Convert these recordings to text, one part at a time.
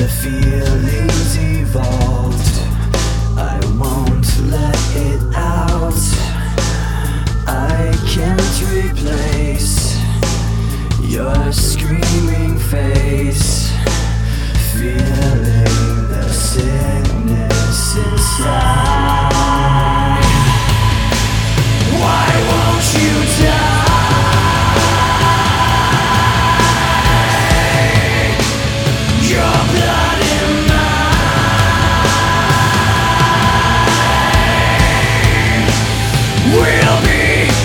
The feelings evolved, I won't let it out. I can't replace your screaming face, feeling the sickness inside. Why won't you die? Your blood in mine. We'll be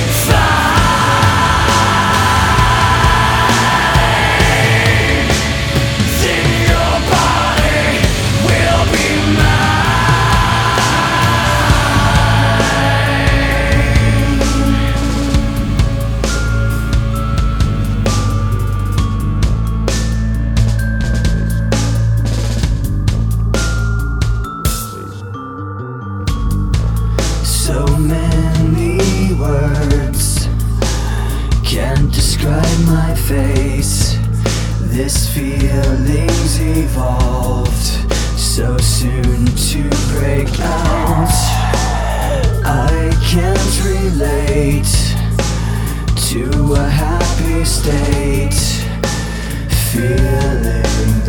fine. Then your body will be so many words can't describe my face. This feeling's evolved so soon to break out. I can't relate to a happy state, feeling